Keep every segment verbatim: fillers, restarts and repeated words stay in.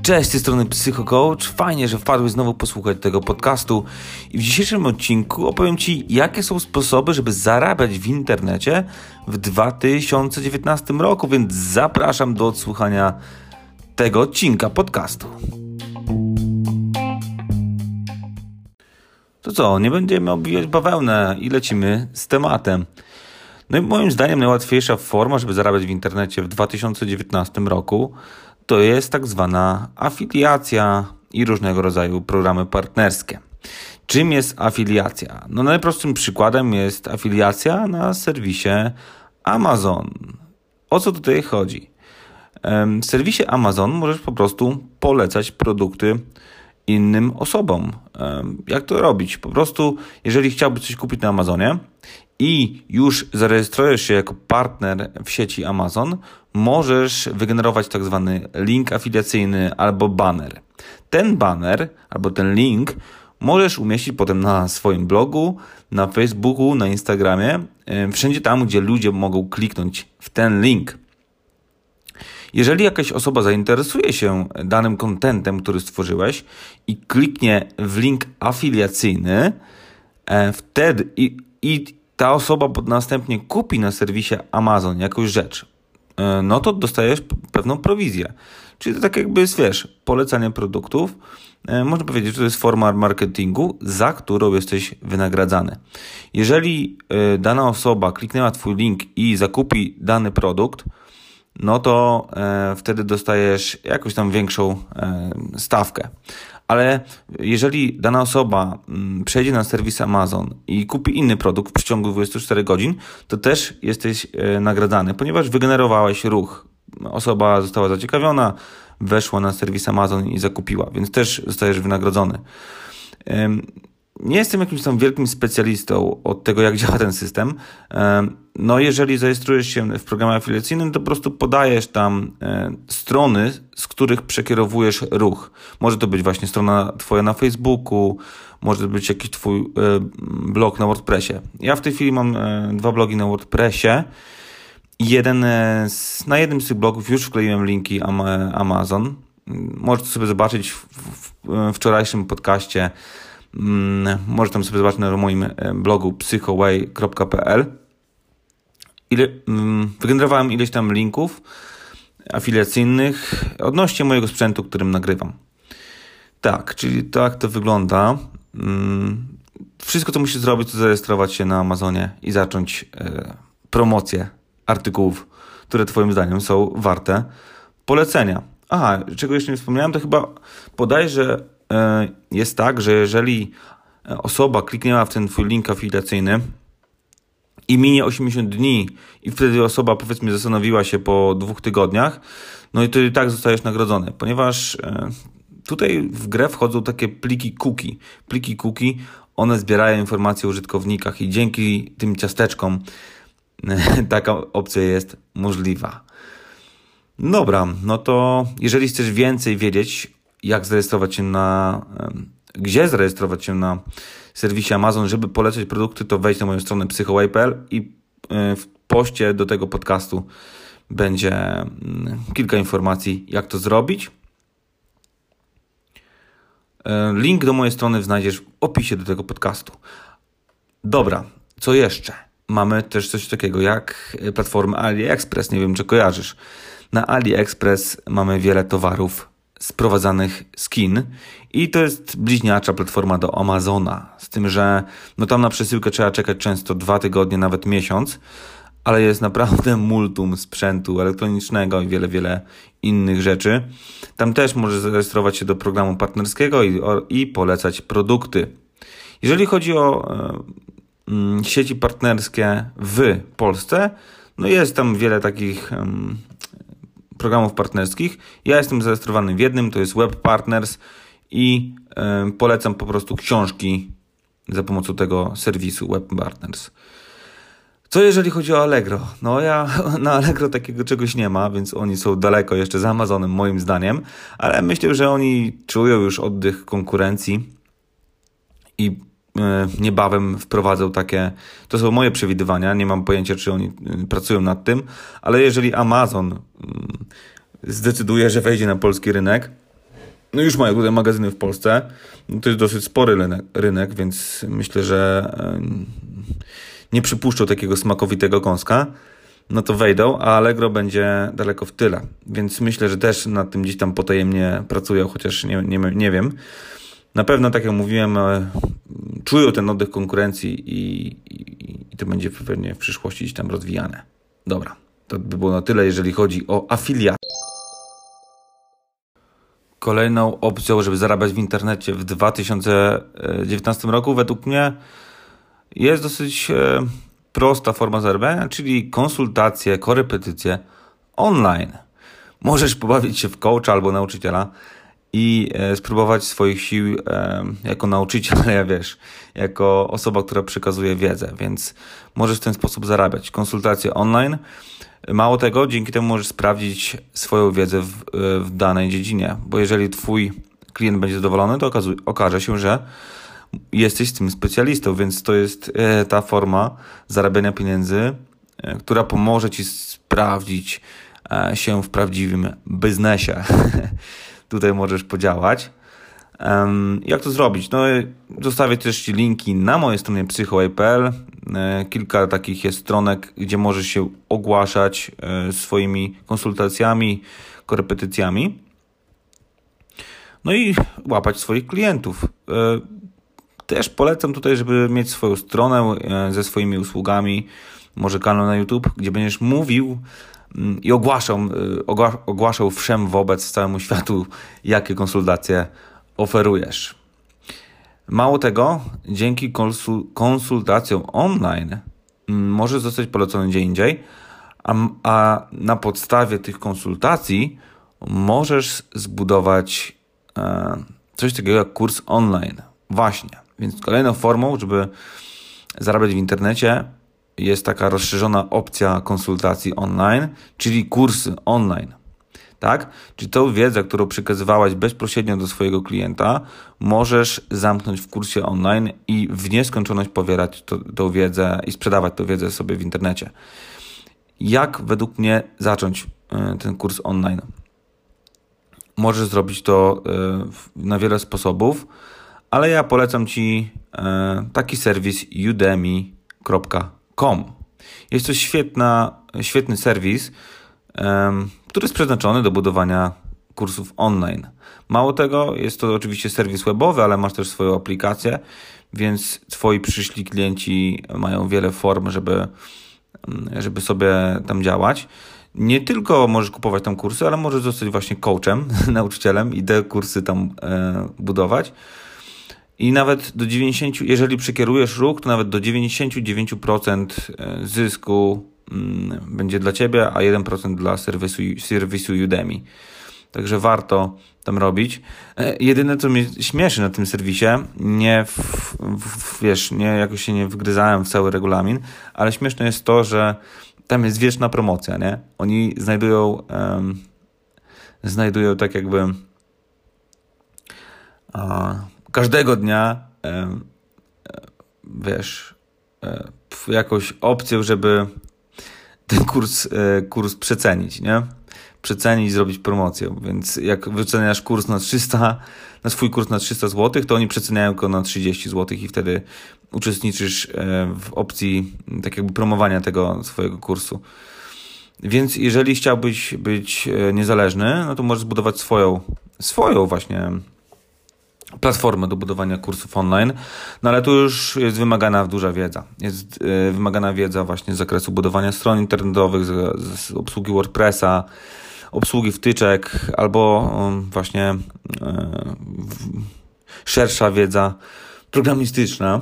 Cześć, z tej strony PsychoCoach. Fajnie, że wpadłeś znowu posłuchać tego podcastu. I w dzisiejszym odcinku opowiem Ci, jakie są sposoby, żeby zarabiać w internecie w dwa tysiące dziewiętnastym roku, więc zapraszam do odsłuchania tego odcinka podcastu. To co, nie będziemy obwijać bawełnę i lecimy z tematem. No i moim zdaniem najłatwiejsza forma, żeby zarabiać w internecie w dwa tysiące dziewiętnastym roku to jest tak zwana afiliacja i różnego rodzaju programy partnerskie. Czym jest afiliacja? No najprostszym przykładem jest afiliacja na serwisie Amazon. O co tutaj chodzi? W serwisie Amazon możesz po prostu polecać produkty innym osobom. Jak to robić? Po prostu, jeżeli chciałbyś coś kupić na Amazonie i już zarejestrujesz się jako partner w sieci Amazon, możesz wygenerować tak zwany link afiliacyjny albo banner. Ten banner albo ten link możesz umieścić potem na swoim blogu, na Facebooku, na Instagramie, wszędzie tam, gdzie ludzie mogą kliknąć w ten link. Jeżeli jakaś osoba zainteresuje się danym kontentem, który stworzyłeś i kliknie w link afiliacyjny, wtedy i, i ta osoba następnie kupi na serwisie Amazon jakąś rzecz, no to dostajesz pewną prowizję. Czyli to tak jakby jest, wiesz, polecanie produktów. Można powiedzieć, że to jest forma marketingu, za którą jesteś wynagradzany. Jeżeli dana osoba kliknęła Twój link i zakupi dany produkt, no to e, wtedy dostajesz jakąś tam większą e, stawkę. Ale jeżeli dana osoba m, przejdzie na serwis Amazon i kupi inny produkt w przeciągu dwudziestu czterech godzin, to też jesteś e, nagradzany, ponieważ wygenerowałeś ruch. Osoba została zaciekawiona, weszła na serwis Amazon i zakupiła, więc też zostajesz wynagrodzony. E, Nie jestem jakimś tam wielkim specjalistą od tego, jak działa ten system. No jeżeli zarejestrujesz się w programie afiliacyjnym, to po prostu podajesz tam strony, z których przekierowujesz ruch. Może to być właśnie strona Twoja na Facebooku, może to być jakiś Twój blog na WordPressie. Ja w tej chwili mam dwa blogi na WordPressie. Jeden z, na jednym z tych blogów już wkleiłem linki Amazon. Możesz to sobie zobaczyć w, w, w wczorajszym podcaście. Może tam sobie zobaczyć na moim blogu psychoway kropka p l. Ile, wygenerowałem ileś tam linków afiliacyjnych odnośnie mojego sprzętu, którym nagrywam. Tak, czyli tak to wygląda. Wszystko, co musisz zrobić, to zarejestrować się na Amazonie i zacząć promocję artykułów, które Twoim zdaniem są warte polecenia. Aha, czego jeszcze nie wspomniałem, to chyba bodajże jest tak, że jeżeli osoba kliknęła w ten Twój link afiliacyjny i minie osiemdziesiąt dni i wtedy osoba, powiedzmy, zastanowiła się po dwóch tygodniach, no i to i tak zostajesz nagrodzony, ponieważ tutaj w grę wchodzą takie pliki cookie. Pliki cookie, one zbierają informacje o użytkownikach i dzięki tym ciasteczkom taka opcja jest możliwa. Dobra, no to jeżeli chcesz więcej wiedzieć, jak zarejestrować się na, gdzie zarejestrować się na serwisie Amazon, żeby polecać produkty, to wejdź na moją stronę psychoway kropka p l i w poście do tego podcastu będzie kilka informacji, jak to zrobić. Link do mojej strony znajdziesz w opisie do tego podcastu. Dobra, co jeszcze? Mamy też coś takiego jak platformę AliExpress, nie wiem, czy kojarzysz. Na AliExpress mamy wiele towarów sprowadzanych z Chin i to jest bliźniacza platforma do Amazona, z tym, że no tam na przesyłkę trzeba czekać często dwa tygodnie, nawet miesiąc, ale jest naprawdę multum sprzętu elektronicznego i wiele, wiele innych rzeczy. Tam też możesz zarejestrować się do programu partnerskiego i, o, i polecać produkty. Jeżeli chodzi o e, sieci partnerskie w Polsce, no jest tam wiele takich e, programów partnerskich. Ja jestem zarejestrowany w jednym, to jest Web Partners i y, polecam po prostu książki za pomocą tego serwisu Web Partners. Co jeżeli chodzi o Allegro? No ja na Allegro takiego czegoś nie ma, więc oni są daleko jeszcze za Amazonem moim zdaniem, ale myślę, że oni czują już oddech konkurencji i niebawem wprowadzą takie, to są moje przewidywania, nie mam pojęcia, czy oni pracują nad tym, ale jeżeli Amazon zdecyduje, że wejdzie na polski rynek, no już mają tutaj magazyny w Polsce. No to jest dosyć spory rynek, rynek, więc myślę, że nie przypuszczą takiego smakowitego kąska. No to wejdą, a Allegro będzie daleko w tyle. Więc myślę, że też nad tym gdzieś tam potajemnie pracują, chociaż nie, nie, nie wiem. Na pewno, tak jak mówiłem, czują ten oddech konkurencji i, i, i to będzie pewnie w przyszłości gdzieś tam rozwijane. Dobra, to by było na tyle, jeżeli chodzi o afiliat. Kolejną opcją, żeby zarabiać w internecie w dwa tysiące dziewiętnastym roku, według mnie jest dosyć prosta forma zarabiania, czyli konsultacje, korepetycje online. Możesz pobawić się w coacha albo nauczyciela i e, spróbować swoich sił e, jako nauczyciel, ja wiesz, jako osoba, która przekazuje wiedzę, więc możesz w ten sposób zarabiać. Konsultacje online. Mało tego, dzięki temu możesz sprawdzić swoją wiedzę w, w danej dziedzinie, bo jeżeli twój klient będzie zadowolony, to okazu- okaże się, że jesteś tym specjalistą, więc to jest e, ta forma zarabiania pieniędzy, e, która pomoże ci sprawdzić e, się w prawdziwym biznesie. Tutaj możesz podziałać. Um, jak to zrobić? No, zostawię też ci linki na mojej stronie psycho kropka p l. E, kilka takich jest stronek, gdzie możesz się ogłaszać e, swoimi konsultacjami, korepetycjami. No i łapać swoich klientów. E, też polecam tutaj, żeby mieć swoją stronę e, ze swoimi usługami, może kanał na YouTube, gdzie będziesz mówił i ogłaszał, ogłaszał wszem wobec całemu światu, jakie konsultacje oferujesz. Mało tego, dzięki konsultacjom online możesz zostać polecony gdzie indziej, a, a na podstawie tych konsultacji możesz zbudować e, coś takiego jak kurs online. Właśnie. Więc kolejną formą, żeby zarabiać w internecie, jest taka rozszerzona opcja konsultacji online, czyli kursy online. Tak? Czyli tą wiedzę, którą przekazywałeś bezpośrednio do swojego klienta, możesz zamknąć w kursie online i w nieskończoność powielać to, tą wiedzę i sprzedawać tę wiedzę sobie w internecie. Jak według mnie zacząć y, ten kurs online? Możesz zrobić to y, na wiele sposobów, ale ja polecam ci y, taki serwis udemy kropka com. Jest to świetna, świetny serwis, um, który jest przeznaczony do budowania kursów online. Mało tego, jest to oczywiście serwis webowy, ale masz też swoją aplikację, więc twoi przyszli klienci mają wiele form, żeby, żeby sobie tam działać. Nie tylko możesz kupować tam kursy, ale możesz zostać właśnie coachem, nauczycielem i te kursy tam e, budować. I nawet do dziewięćdziesięciu procent, jeżeli przekierujesz ruch, to nawet do dziewięćdziesiąt dziewięć procent zysku będzie dla ciebie, a jeden procent dla serwisu, serwisu Udemy. Także warto tam robić. Jedyne, co mnie śmieszy na tym serwisie, nie w, w, wiesz, nie jakoś się nie wgryzałem w cały regulamin, ale śmieszne jest to, że tam jest wieczna promocja, nie? Oni znajdują um, znajdują tak jakby a, każdego dnia e, wiesz e, jakąś opcję, żeby ten kurs, e, kurs przecenić, nie? Przecenić, zrobić promocję, więc jak wyceniasz kurs na trzysta, na swój kurs na trzysta złotych, to oni przeceniają go na trzydzieści złotych i wtedy uczestniczysz w opcji tak jakby promowania tego swojego kursu. Więc jeżeli chciałbyś być niezależny, no to możesz zbudować swoją, swoją właśnie platformę do budowania kursów online, no ale tu już jest wymagana duża wiedza. Jest y, wymagana wiedza właśnie z zakresu budowania stron internetowych, z, z obsługi WordPressa, obsługi wtyczek, albo y, właśnie y, szersza wiedza programistyczna.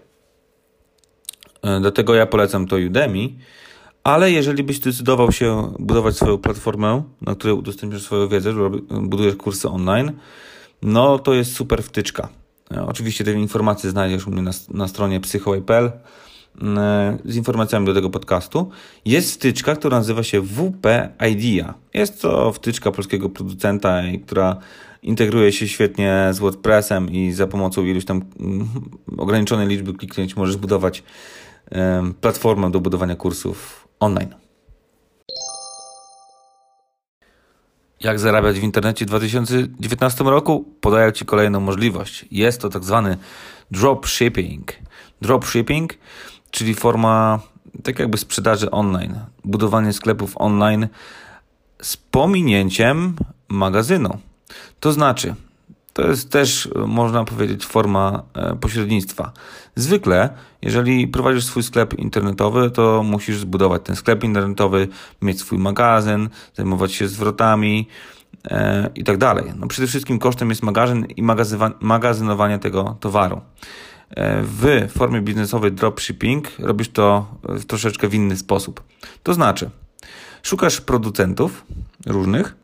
Y, dlatego ja polecam to Udemy, ale jeżeli byś zdecydował się budować swoją platformę, na której udostępniasz swoją wiedzę, budujesz kursy online, no to jest super wtyczka. Oczywiście te informacje znajdziesz u mnie na, na stronie psycho kropka p l z informacjami do tego podcastu. Jest wtyczka, która nazywa się W P Idea. Jest to wtyczka polskiego producenta, która integruje się świetnie z WordPressem i za pomocą iluś tam ograniczonej liczby kliknięć możesz budować platformę do budowania kursów online. Jak zarabiać w internecie w dwa tysiące dziewiętnastym roku? Podaję Ci kolejną możliwość. Jest to tak zwany dropshipping. Dropshipping, czyli forma tak jakby sprzedaży online, budowanie sklepów online z pominięciem magazynu. To znaczy, to jest też, można powiedzieć, forma pośrednictwa. Zwykle, jeżeli prowadzisz swój sklep internetowy, to musisz zbudować ten sklep internetowy, mieć swój magazyn, zajmować się zwrotami e, i tak dalej. No przede wszystkim kosztem jest magazyn i magazynowanie tego towaru. E, w formie biznesowej dropshipping robisz to w troszeczkę w inny sposób. To znaczy, szukasz producentów różnych,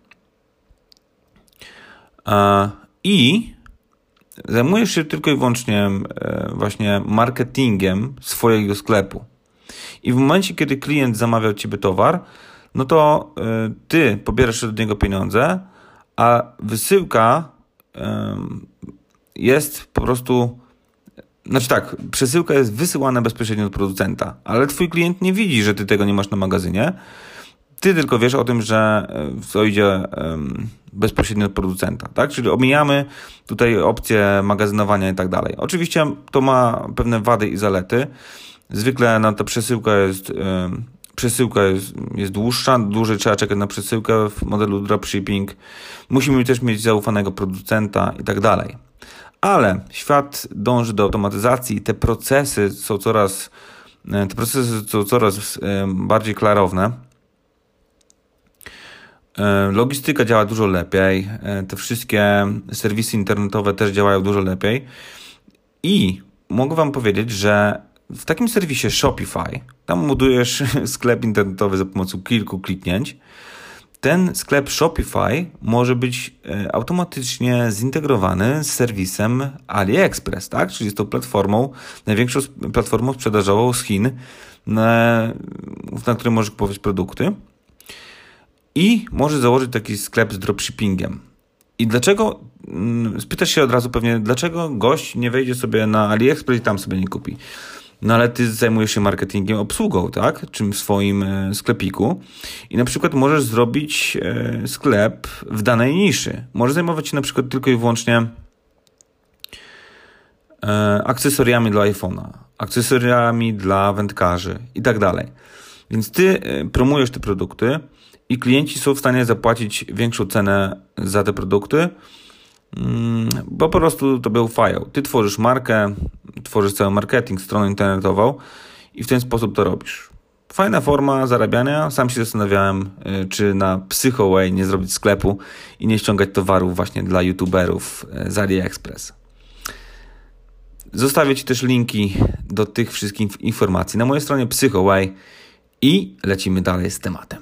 e, i zajmujesz się tylko i wyłącznie właśnie marketingiem swojego sklepu. I w momencie, kiedy klient zamawia od Ciebie towar, no to Ty pobierasz od niego pieniądze, a wysyłka jest po prostu... Znaczy tak, przesyłka jest wysyłana bezpośrednio do producenta, ale Twój klient nie widzi, że Ty tego nie masz na magazynie. Ty tylko wiesz o tym, że to idzie bezpośrednio od producenta, tak? Czyli omijamy tutaj opcję magazynowania i tak dalej. Oczywiście to ma pewne wady i zalety. Zwykle no, ta przesyłka jest przesyłka jest, jest dłuższa, dłużej trzeba czekać na przesyłkę w modelu dropshipping. Musimy też mieć zaufanego producenta i tak dalej. Ale świat dąży do automatyzacji i te procesy są coraz te procesy są coraz bardziej klarowne. Logistyka działa dużo lepiej, te wszystkie serwisy internetowe też działają dużo lepiej i mogę Wam powiedzieć, że w takim serwisie Shopify, tam budujesz sklep internetowy za pomocą kilku kliknięć, ten sklep Shopify może być automatycznie zintegrowany z serwisem AliExpress, tak? Czyli jest to platformą, największą platformą sprzedażową z Chin, na, na której możesz kupować produkty. I możesz założyć taki sklep z dropshippingiem. I dlaczego, spytasz się od razu pewnie, dlaczego gość nie wejdzie sobie na AliExpress i tam sobie nie kupi? No ale ty zajmujesz się marketingiem, obsługą, tak? Czym w swoim sklepiku. I na przykład możesz zrobić sklep w danej niszy. Możesz zajmować się na przykład tylko i wyłącznie akcesoriami dla iPhone'a, akcesoriami dla wędkarzy i tak dalej. Więc ty promujesz te produkty i klienci są w stanie zapłacić większą cenę za te produkty, bo po prostu tobie ufają. Ty tworzysz markę, tworzysz cały marketing, stronę internetową i w ten sposób to robisz. Fajna forma zarabiania. Sam się zastanawiałem, czy na Psychoway nie zrobić sklepu i nie ściągać towarów właśnie dla youtuberów z AliExpress. Zostawię Ci też linki do tych wszystkich informacji na mojej stronie Psychoway i lecimy dalej z tematem.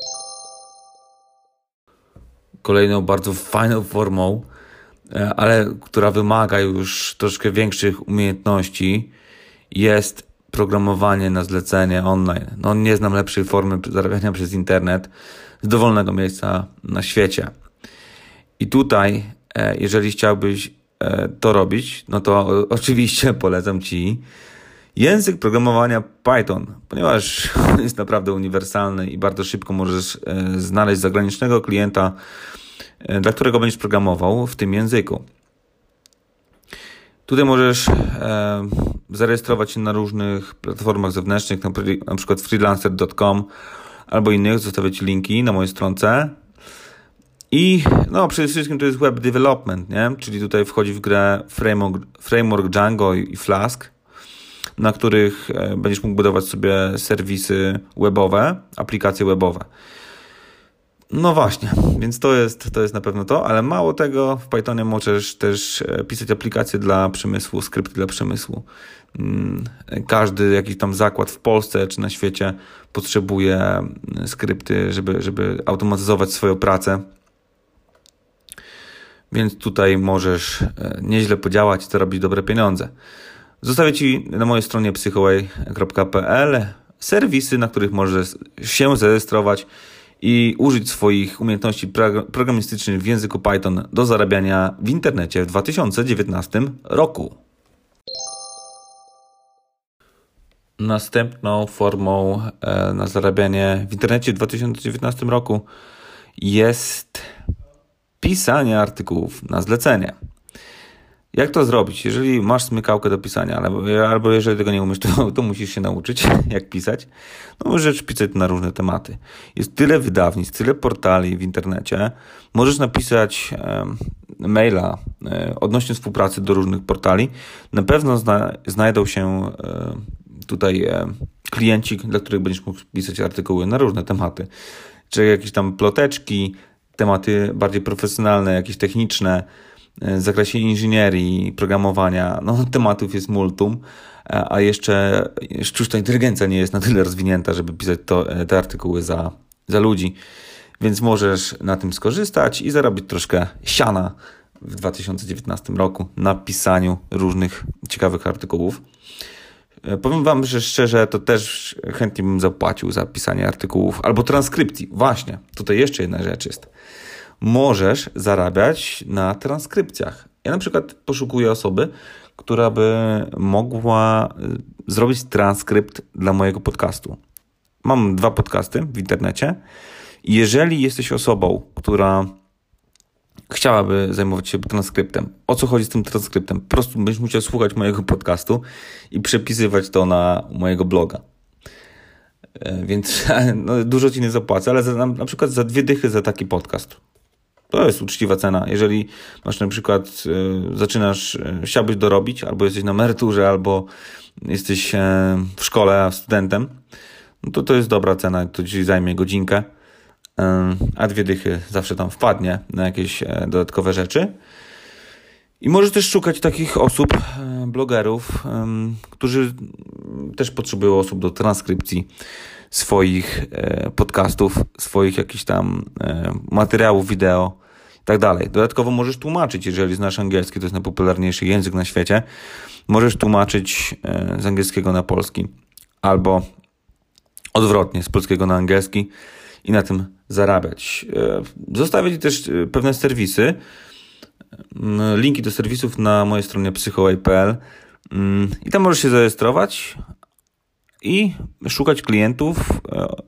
Kolejną bardzo fajną formą, ale która wymaga już troszkę większych umiejętności, jest programowanie na zlecenie online. No, nie znam lepszej formy zarabiania przez internet z dowolnego miejsca na świecie. I tutaj, jeżeli chciałbyś to robić, no to oczywiście polecam Ci język programowania Python, ponieważ jest naprawdę uniwersalny i bardzo szybko możesz znaleźć zagranicznego klienta, dla którego będziesz programował w tym języku. Tutaj możesz e, zarejestrować się na różnych platformach zewnętrznych, na, na przykład freelancer kropka com albo innych. Zostawię Ci linki na mojej stronce. I no, przede wszystkim to jest web development, nie? Czyli tutaj wchodzi w grę framework, framework Django i Flask, na których będziesz mógł budować sobie serwisy webowe, aplikacje webowe. No właśnie, więc to jest, to jest na pewno to, ale mało tego, w Pythonie możesz też pisać aplikacje dla przemysłu, skrypty dla przemysłu. Każdy jakiś tam zakład w Polsce czy na świecie potrzebuje skrypty, żeby, żeby automatyzować swoją pracę. Więc tutaj możesz nieźle podziałać i zarobić dobre pieniądze. Zostawię Ci na mojej stronie psychoway kropka p l serwisy, na których możesz się zarejestrować i użyć swoich umiejętności programistycznych w języku Python do zarabiania w internecie w dwa tysiące dziewiętnastym roku. Następną formą na zarabianie w internecie w dwa tysiące dziewiętnastym roku jest pisanie artykułów na zlecenie. Jak to zrobić? Jeżeli masz smykałkę do pisania, albo, albo jeżeli tego nie umiesz, to, to musisz się nauczyć, jak pisać. No możesz pisać na różne tematy. Jest tyle wydawnictw, tyle portali w internecie. Możesz napisać e, maila e, odnośnie współpracy do różnych portali. Na pewno zna, znajdą się e, tutaj e, klienci, dla których będziesz mógł pisać artykuły na różne tematy. Czy jakieś tam ploteczki, tematy bardziej profesjonalne, jakieś techniczne, w zakresie inżynierii, programowania, no tematów jest multum, a jeszcze sztuczna inteligencja nie jest na tyle rozwinięta, żeby pisać to, te artykuły za, za ludzi, więc możesz na tym skorzystać i zarobić troszkę siana w dwa tysiące dziewiętnastym roku na pisaniu różnych ciekawych artykułów. Powiem wam, że szczerze, to też chętnie bym zapłacił za pisanie artykułów albo transkrypcji. Właśnie, tutaj jeszcze jedna rzecz jest. Możesz zarabiać na transkrypcjach. Ja na przykład poszukuję osoby, która by mogła zrobić transkrypt dla mojego podcastu. Mam dwa podcasty w internecie. Jeżeli jesteś osobą, która chciałaby zajmować się transkryptem, o co chodzi z tym transkryptem? Po prostu będziesz musiał słuchać mojego podcastu i przepisywać to na mojego bloga. Więc no, dużo ci nie zapłacę, ale za, na, na przykład za dwie dychy za taki podcast. To jest uczciwa cena. Jeżeli masz na przykład, y, zaczynasz, y, chciałbyś dorobić, albo jesteś na emeryturze, albo jesteś y, w szkole studentem, no to to jest dobra cena, to ci zajmie godzinkę, y, a dwie dychy zawsze tam wpadnie na jakieś y, dodatkowe rzeczy. I możesz też szukać takich osób, y, blogerów, y, którzy też potrzebują osób do transkrypcji swoich e, podcastów, swoich jakichś tam e, materiałów wideo i tak dalej. Dodatkowo możesz tłumaczyć, jeżeli znasz angielski, to jest najpopularniejszy język na świecie, możesz tłumaczyć e, z angielskiego na polski albo odwrotnie, z polskiego na angielski i na tym zarabiać. E, zostawię ci też e, pewne serwisy, e, linki do serwisów na mojej stronie psychoway kropka p l e, i tam możesz się zarejestrować i szukać klientów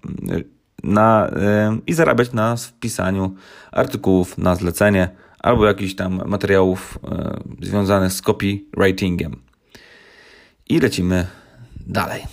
na, i zarabiać na wpisaniu artykułów na zlecenie albo jakichś tam materiałów związanych z copywritingiem. I lecimy dalej.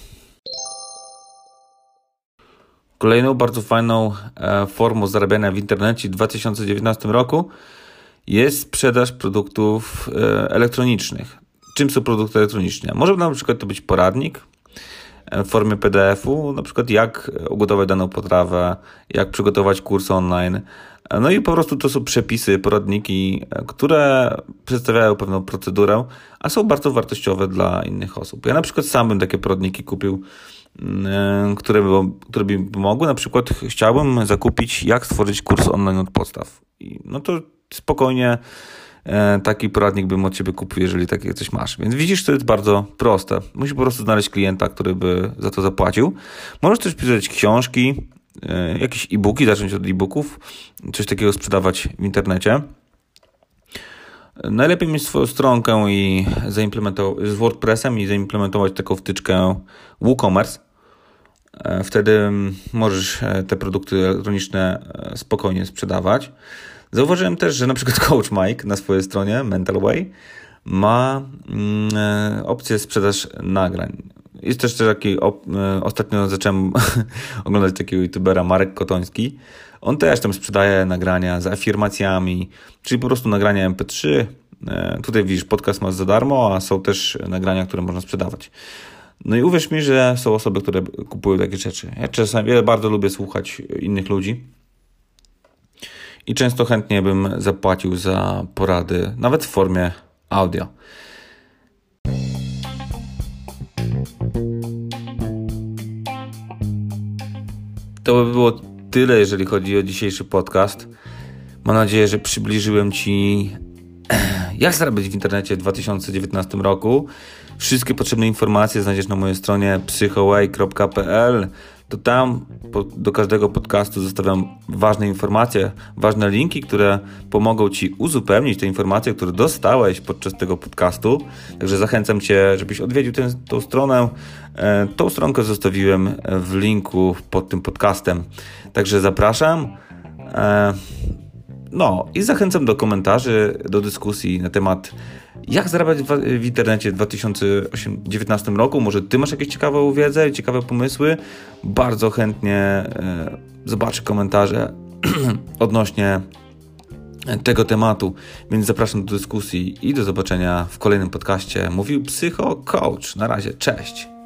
Kolejną bardzo fajną formą zarabiania w internecie w dwa tysiące dziewiętnastym roku jest sprzedaż produktów elektronicznych. Czym są produkty elektroniczne? Może na przykład to być poradnik w formie P D F u, na przykład jak ugotować daną potrawę, jak przygotować kurs online. No i po prostu to są przepisy, poradniki, które przedstawiają pewną procedurę, a są bardzo wartościowe dla innych osób. Ja na przykład sam bym takie poradniki kupił, które by, które by mi pomogły. Na przykład chciałbym zakupić, jak stworzyć kurs online od podstaw. I no to spokojnie taki poradnik bym od ciebie kupił, jeżeli takie coś masz. Więc widzisz, to jest bardzo proste. Musisz po prostu znaleźć klienta, który by za to zapłacił. Możesz też pisać książki, jakieś e-booki, zacząć od e-booków, coś takiego sprzedawać w internecie. Najlepiej mieć swoją stronkę i zaimplementować z WordPressem i zaimplementować taką wtyczkę WooCommerce. Wtedy możesz te produkty elektroniczne spokojnie sprzedawać. Zauważyłem też, że na przykład Coach Mike na swojej stronie Mental Way ma mm, opcję sprzedaż nagrań. Jest też taki, o, ostatnio zacząłem oglądać takiego youtubera Marek Kotoński. On też tam sprzedaje nagrania z afirmacjami, czyli po prostu nagrania M P trzy. Tutaj widzisz, podcast masz za darmo, a są też nagrania, które można sprzedawać. No i uwierz mi, że są osoby, które kupują takie rzeczy. Ja czasami ja bardzo lubię słuchać innych ludzi i często chętnie bym zapłacił za porady, nawet w formie audio. To by było tyle, jeżeli chodzi o dzisiejszy podcast. Mam nadzieję, że przybliżyłem Ci, jak zarabiać w internecie w dwa tysiące dziewiętnastym roku. Wszystkie potrzebne informacje znajdziesz na mojej stronie psychoway kropka p l. To tam do każdego podcastu zostawiam ważne informacje, ważne linki, które pomogą Ci uzupełnić te informacje, które dostałeś podczas tego podcastu. Także zachęcam Cię, żebyś odwiedził tę, tą stronę. Tą stronkę zostawiłem w linku pod tym podcastem. Także zapraszam. No i zachęcam do komentarzy, do dyskusji na temat, jak zarabiać w internecie w dwa tysiące dziewiętnastym roku. Może ty masz jakieś ciekawą wiedzę, ciekawe pomysły? Bardzo chętnie zobaczę komentarze odnośnie tego tematu, więc zapraszam do dyskusji i do zobaczenia w kolejnym podcaście. Mówił Psycho Coach. Na razie, cześć!